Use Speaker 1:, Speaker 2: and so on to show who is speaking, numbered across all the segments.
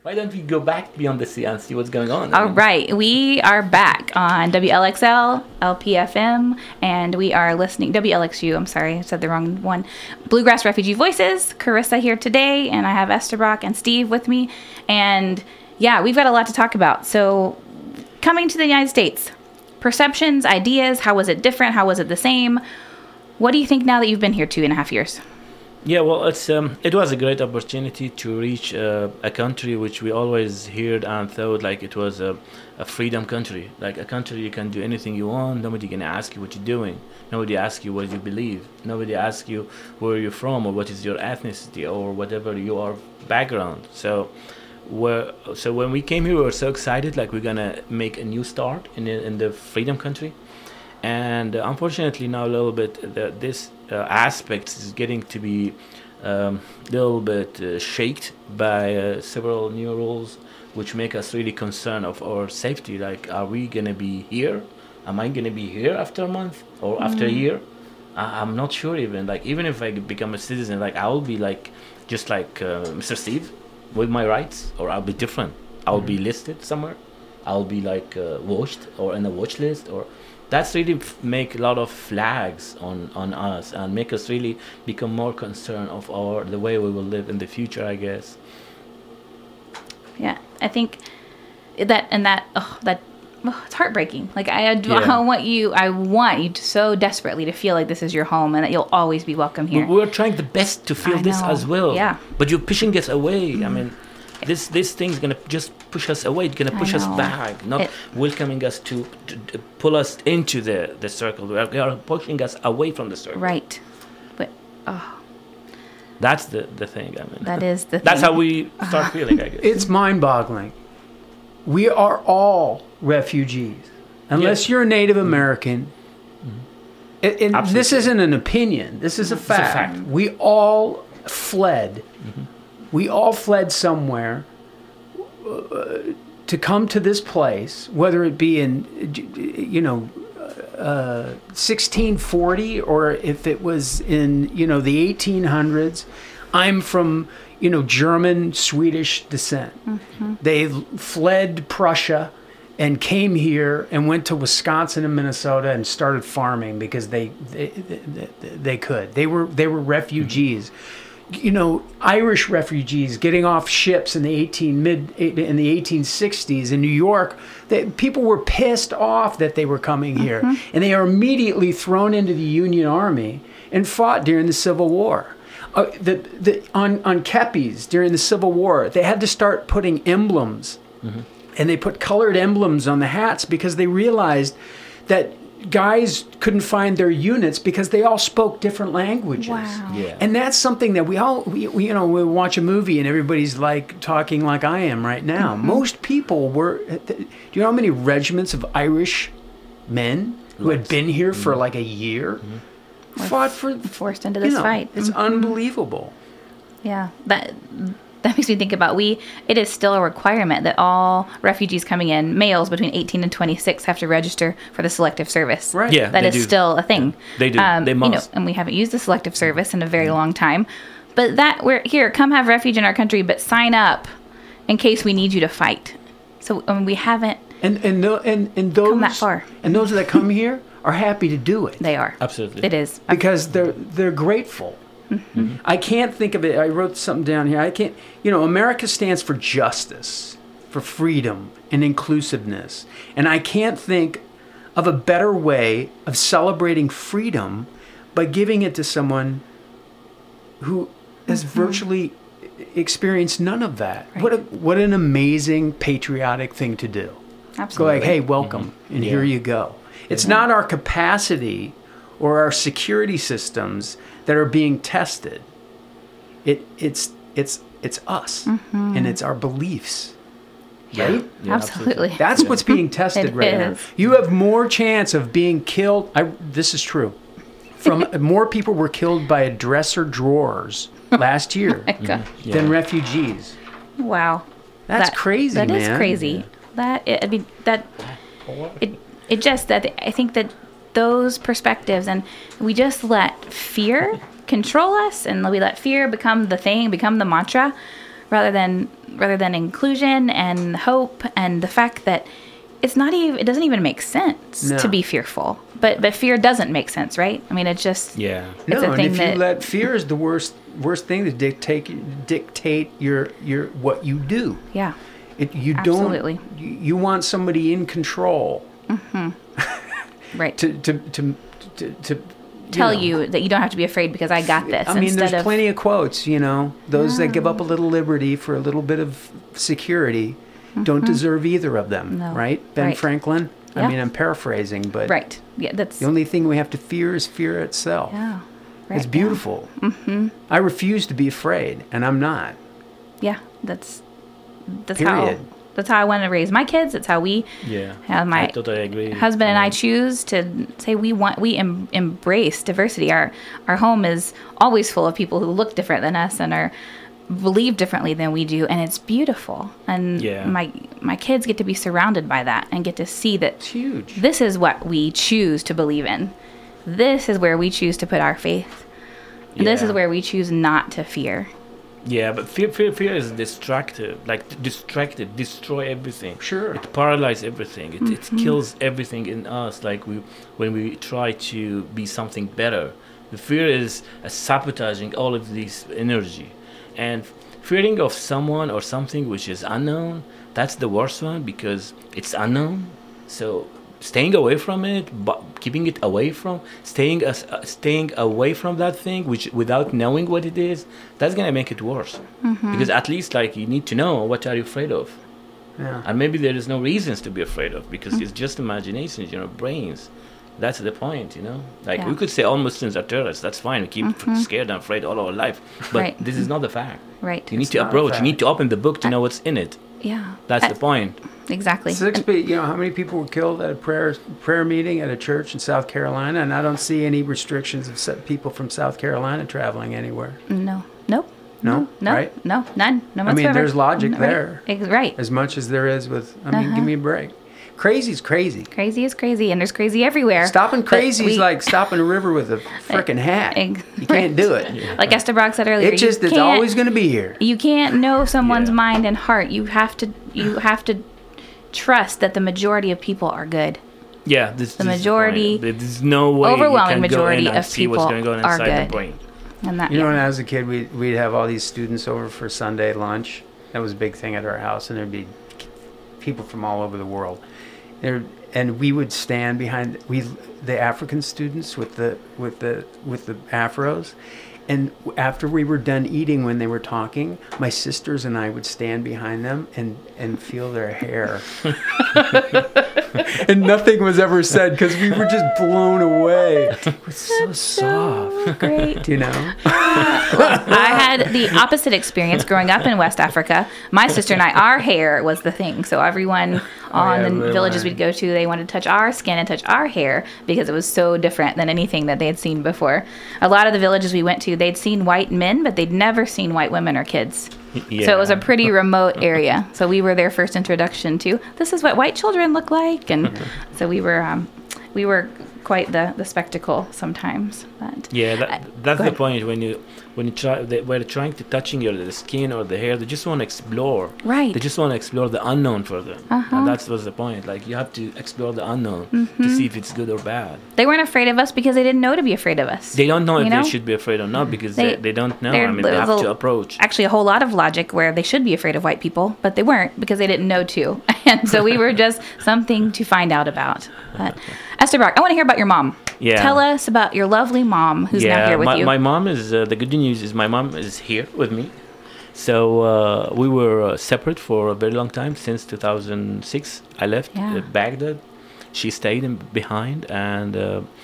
Speaker 1: Why don't we go back beyond the sea and see what's going on?
Speaker 2: All right, we are back on WLXL, LPFM, and we are listening, WLXU, I'm sorry, I said the wrong one, Bluegrass Refugee Voices, Carissa here today, and I have Esther Brock and Steve with me, and yeah, we've got a lot to talk about. So, coming to the United States, perceptions, ideas, how was it different, how was it the same? What do you think now that you've been here 2.5 years?
Speaker 1: Yeah, well, it was a great opportunity to reach a country which we always heard and thought like it was a freedom country, like a country you can do anything you want. Nobody can ask you what you're doing. Nobody asks you what you believe. Nobody asks you where you're from or what is your ethnicity or whatever your background. So when we came here, we were so excited, like we're gonna make a new start in the freedom country. And unfortunately now a little bit this aspect is getting to be a little bit shaked by several new rules which make us really concerned of our safety. Like, are we going to be here? Am I going to be here after a month or after a year? I'm not sure even. Like, even if I become a citizen, like I will be like just like Mr. Steve with my rights, or I'll be different. I'll be listed somewhere. I'll be like watched or in a watch list, or that's really make a lot of flags on us and make us really become more concerned of the way we will live in the future, I guess.
Speaker 2: Yeah, I think that it's heartbreaking. Like I want you to so desperately to feel like this is your home and that you'll always be welcome here.
Speaker 1: We're trying the best to feel this as well.
Speaker 2: Yeah.
Speaker 1: But you're pushing us away. I mean, this thing's gonna just push us away. It's gonna push us back, not welcoming us to pull us into the circle. They are pushing us away from the circle.
Speaker 2: Right, but
Speaker 1: that's the thing. I mean,
Speaker 2: that is the.
Speaker 1: That's how we start feeling. I guess
Speaker 3: it's mind-boggling. We are all refugees, unless you're a Native American. And this isn't an opinion. This is a fact. We all fled. We all fled somewhere to come to this place, whether it be in, 1640 or if it was in, the 1800s. I'm from, German, Swedish descent. They fled Prussia and came here and went to Wisconsin and Minnesota and started farming because they could. They were refugees. Irish refugees getting off ships in the 1860s in New York. People were pissed off that they were coming here, and they are immediately thrown into the Union Army and fought during the Civil War. On kepis during the Civil War, they had to start putting emblems, and they put colored emblems on the hats because they realized that guys couldn't find their units because they all spoke different languages.
Speaker 2: Wow.
Speaker 1: Yeah.
Speaker 3: And that's something that we watch a movie and everybody's like talking like I am right now. Most people were, do you know how many regiments of Irish men who had been here for like a year fought
Speaker 2: forced into this fight?
Speaker 3: It's unbelievable.
Speaker 2: Yeah. That makes me think about it is still a requirement that all refugees coming in, males between 18 and 26, have to register for the Selective Service.
Speaker 3: Right.
Speaker 1: Yeah,
Speaker 2: that is still a thing.
Speaker 1: Yeah, they do. They must.
Speaker 2: And we haven't used the Selective Service in a very long time. But we're here, come have refuge in our country, but sign up in case we need you to fight. So we haven't
Speaker 3: and those
Speaker 2: come that far.
Speaker 3: And those that come here are happy to do it.
Speaker 2: They are.
Speaker 1: Absolutely.
Speaker 2: It is.
Speaker 3: Because they're grateful. I can't think of it. I wrote something down here. America stands for justice, for freedom and inclusiveness. And I can't think of a better way of celebrating freedom by giving it to someone who has virtually experienced none of that. Right. What an amazing patriotic thing to do.
Speaker 2: Absolutely.
Speaker 3: Go like, hey, welcome, and here you go. It's not our capacity or our security systems that are being tested. It's us, and it's our beliefs, right?
Speaker 1: Yeah,
Speaker 2: absolutely.
Speaker 3: That's what's being tested right now. You have more chance of being killed. This is true. More people were killed by dresser drawers last year than refugees.
Speaker 2: Wow,
Speaker 3: that's crazy.
Speaker 2: That
Speaker 3: man.
Speaker 2: is crazy. I think that those perspectives, and we just let fear control us, and we let fear become the thing, become the mantra, rather than inclusion and hope, and the fact that it doesn't even make sense
Speaker 3: No.
Speaker 2: to be fearful. But fear doesn't make sense, right? I mean, it's just
Speaker 1: Yeah.
Speaker 2: it's
Speaker 3: No,
Speaker 2: a
Speaker 3: and
Speaker 2: thing
Speaker 3: if
Speaker 2: that
Speaker 3: you let fear is the worst thing to dictate your what you do.
Speaker 2: yeah.
Speaker 3: You
Speaker 2: Absolutely.
Speaker 3: don't. You want somebody in control
Speaker 2: Right.
Speaker 3: to
Speaker 2: Tell
Speaker 3: know.
Speaker 2: you that you don't have to be afraid because I got this.
Speaker 3: I mean,
Speaker 2: instead
Speaker 3: there's
Speaker 2: of,
Speaker 3: plenty of quotes. Those that give up a little liberty for a little bit of security don't deserve either of them,
Speaker 2: No.
Speaker 3: right? Ben
Speaker 2: Right.
Speaker 3: Franklin.
Speaker 2: Yeah.
Speaker 3: I mean, I'm paraphrasing, but
Speaker 2: Right. Yeah, that's
Speaker 3: the only thing we have to fear is fear itself.
Speaker 2: yeah. Right,
Speaker 3: It's beautiful. I refuse to be afraid, and I'm not.
Speaker 2: Yeah, that's
Speaker 3: Period.
Speaker 2: how I want to raise my kids. That's how we
Speaker 1: Yeah.
Speaker 2: have my
Speaker 1: I totally agree.
Speaker 2: husband and I choose to say we embrace diversity. Our home is always full of people who look different than us and are believe differently than we do, and it's beautiful. And
Speaker 1: Yeah.
Speaker 2: my kids get to be surrounded by that and get to see that
Speaker 3: It's huge.
Speaker 2: this is what we choose to believe in. This is where we choose to put our faith. This
Speaker 1: Yeah.
Speaker 2: is where we choose not to fear.
Speaker 1: Yeah, but fear is destructive. Like destructive, destroy everything.
Speaker 3: Sure.
Speaker 1: It paralyzes everything. It kills everything in us. Like when we try to be something better, the fear is sabotaging all of this energy, and fearing of someone or something which is unknown. That's the worst one because it's unknown. So staying away from it, but keeping it away from, staying away from that thing, which without knowing what it is, that's gonna make it worse. Because at least like you need to know what are you afraid of,
Speaker 3: Yeah.
Speaker 1: and maybe there is no reasons to be afraid of because it's just imaginations, brains. That's the point, Like
Speaker 2: Yeah.
Speaker 1: we could say all Muslims are terrorists. That's fine. We keep scared and afraid all our life, but
Speaker 2: Right.
Speaker 1: this is not the fact.
Speaker 2: Right.
Speaker 1: You need
Speaker 3: It's
Speaker 1: to
Speaker 3: not a
Speaker 1: approach. You need
Speaker 3: fact.
Speaker 1: to open the book to know what's in it.
Speaker 2: Yeah.
Speaker 1: That's the point.
Speaker 2: Exactly.
Speaker 3: How many people were killed at a prayer meeting at a church in South Carolina, and I don't see any restrictions of people from South Carolina traveling anywhere.
Speaker 2: No. Nope.
Speaker 3: No,
Speaker 2: No.
Speaker 3: right?
Speaker 2: No. None. No
Speaker 3: I
Speaker 2: whatsoever.
Speaker 3: mean, there's logic
Speaker 2: Right.
Speaker 3: there,
Speaker 2: Right.
Speaker 3: as much as there is with. I mean, give me a break. Crazy's crazy.
Speaker 2: Crazy is crazy, and there's crazy everywhere.
Speaker 3: Stopping
Speaker 2: But
Speaker 3: crazy is
Speaker 2: we-
Speaker 3: like stopping a river with a freaking hat. You can't do it.
Speaker 2: Like Esther Brock said earlier,
Speaker 3: It's
Speaker 2: you can't-
Speaker 3: always going to be here.
Speaker 2: You can't know someone's
Speaker 1: Yeah.
Speaker 2: mind and heart. You have to trust that the majority of people are good.
Speaker 1: Yeah, this
Speaker 2: The
Speaker 1: this is
Speaker 2: majority-
Speaker 1: point. There's no way
Speaker 2: overwhelming
Speaker 1: you can go
Speaker 2: majority
Speaker 1: in and
Speaker 2: of
Speaker 1: see what's
Speaker 2: people
Speaker 1: going on
Speaker 2: are
Speaker 1: inside
Speaker 2: good.
Speaker 1: the brain.
Speaker 2: And that
Speaker 3: When I was a kid, we'd have all these students over for Sunday lunch. That was a big thing at our house, and there'd be people from all over the world. And we would stand behind the African students with the afros. And after we were done eating, when they were talking, my sisters and I would stand behind them and feel their hair. And nothing was ever said because we were just blown away. It was so soft.
Speaker 2: great.
Speaker 3: I
Speaker 2: had the opposite experience growing up in West Africa. My sister and I, our hair was the thing. So everyone on
Speaker 3: yeah,
Speaker 2: the
Speaker 3: really.
Speaker 2: villages we'd go to, they wanted to touch our skin and touch our hair because it was so different than anything that they had seen before. A lot of the villages we went to, they'd seen white men, but they'd never seen white women or kids.
Speaker 1: Yeah.
Speaker 2: So it was a pretty remote area. So we were their first introduction to this is what white children look like, and so we were quite the spectacle sometimes. But
Speaker 1: Yeah, that's
Speaker 2: go
Speaker 1: the
Speaker 2: ahead.
Speaker 1: point. When you try, when trying to touching the skin or the hair, they just want to explore.
Speaker 2: Right.
Speaker 1: They just want to explore the unknown for them, and that was the point. Like you have to explore the unknown to see if it's good or bad.
Speaker 2: they weren't afraid of us because they didn't know to be afraid of us.
Speaker 1: They don't know if
Speaker 2: You know?
Speaker 1: they should be afraid or not because
Speaker 2: They-
Speaker 1: they don't know.
Speaker 2: they're-
Speaker 1: I mean, they have
Speaker 2: there's
Speaker 1: to
Speaker 2: a-
Speaker 1: approach.
Speaker 2: Actually, a whole lot of logic where they should be afraid of white people, but they weren't because they didn't know to. And so we were just something to find out about. But Esther Brock, I want to hear about your mom.
Speaker 1: Yeah.
Speaker 2: Tell us about your lovely mom who's now here with you.
Speaker 1: My mom is the good news is my mom is here with me. So we were separate for a very long time since 2006. I left
Speaker 2: Yeah.
Speaker 1: Baghdad. She stayed behind, and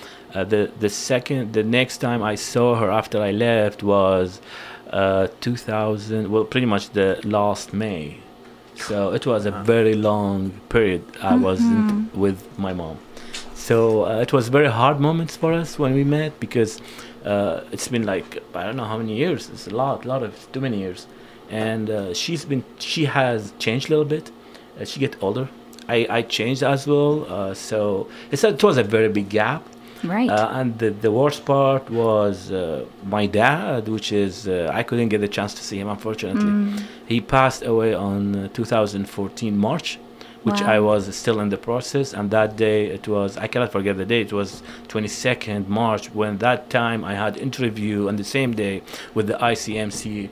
Speaker 1: the next time I saw her after I left was 2000. Well, pretty much the last May. So it was a very long period I wasn't with my mom. So it was very hard moments for us when we met because it's been like I don't know how many years. It's a lot of too many years, and she has changed a little bit. She get older. I changed as well. So it was a very big gap,
Speaker 2: Right.
Speaker 1: And the worst part was my dad, which is I couldn't get the chance to see him, unfortunately. He passed away on 2014 March, which
Speaker 2: Wow.
Speaker 1: I was still in the process. And that day, it was, I cannot forget the day, it was 22nd March, when that time I had interview on the same day with the ICMC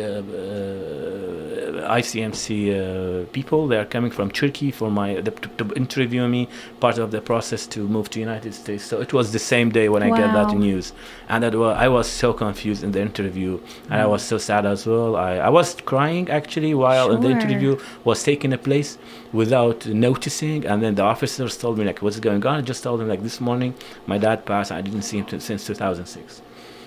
Speaker 1: people. They are coming from Turkey for to interview me, part of the process to move to United States. So it was the same day when I got
Speaker 2: Wow.
Speaker 1: that news, and I was so confused in the interview, and I was so sad as well. I was crying actually while the
Speaker 2: Sure.
Speaker 1: interview was taking place without noticing, and then the officers told me like, what's going on? I just told them like, this morning my dad passed. I didn't see him since 2006.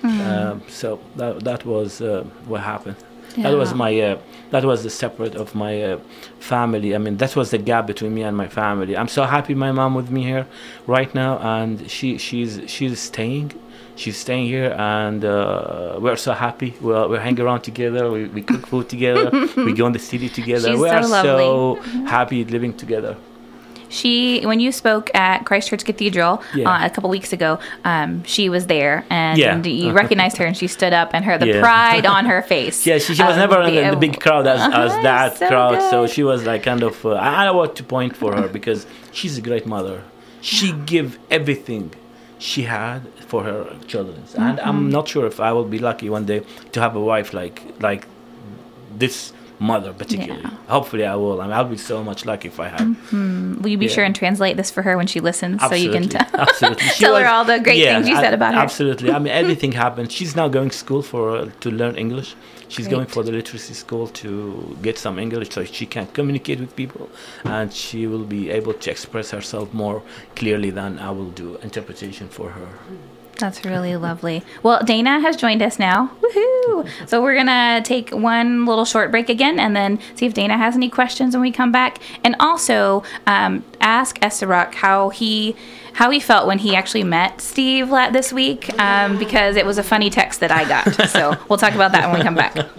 Speaker 1: So that was what happened. That was
Speaker 2: Yeah.
Speaker 1: that was the separate of my family. I mean, that was the gap between me and my family. I'm so happy my mom with me here right now, and she's staying. She's staying here, and we're so happy. We're hanging around together. We cook food together. We go in the city together.
Speaker 2: She's
Speaker 1: We
Speaker 2: so
Speaker 1: are
Speaker 2: lovely.
Speaker 1: so happy living together.
Speaker 2: When you spoke at Christchurch Cathedral
Speaker 1: Yeah.
Speaker 2: a couple weeks ago, she was there, and
Speaker 1: Yeah.
Speaker 2: you recognized her, and she stood up, and the
Speaker 1: Yeah.
Speaker 2: pride on her face.
Speaker 1: Yeah, she was never in the big crowd as that
Speaker 2: so
Speaker 1: crowd. So
Speaker 2: good.
Speaker 1: she was like kind of. I don't want to point for her because she's a great mother. She gave everything she had for her children, and I'm not sure if I will be lucky one day to have a wife like this mother particularly.
Speaker 2: Yeah.
Speaker 1: Hopefully I will. I mean, I'll be so much lucky if I have.
Speaker 2: Will you be
Speaker 1: Yeah.
Speaker 2: sure and translate this for her when she listens, so you can
Speaker 1: Absolutely. She
Speaker 2: tell her all the great things you said about her?
Speaker 1: Absolutely. I mean, everything happened. She's now going to school to learn English. She's
Speaker 2: Great.
Speaker 1: going for the literacy school to get some English so she can communicate with people, and she will be able to express herself more clearly than I will do interpretation for her.
Speaker 2: That's really lovely. Well, Dana has joined us now. Woohoo! So we're going to take one little short break again and then see if Dana has any questions when we come back. And also ask Esarok how he felt when he actually met Steve this week, because it was a funny text that I got. So we'll talk about that when we come back.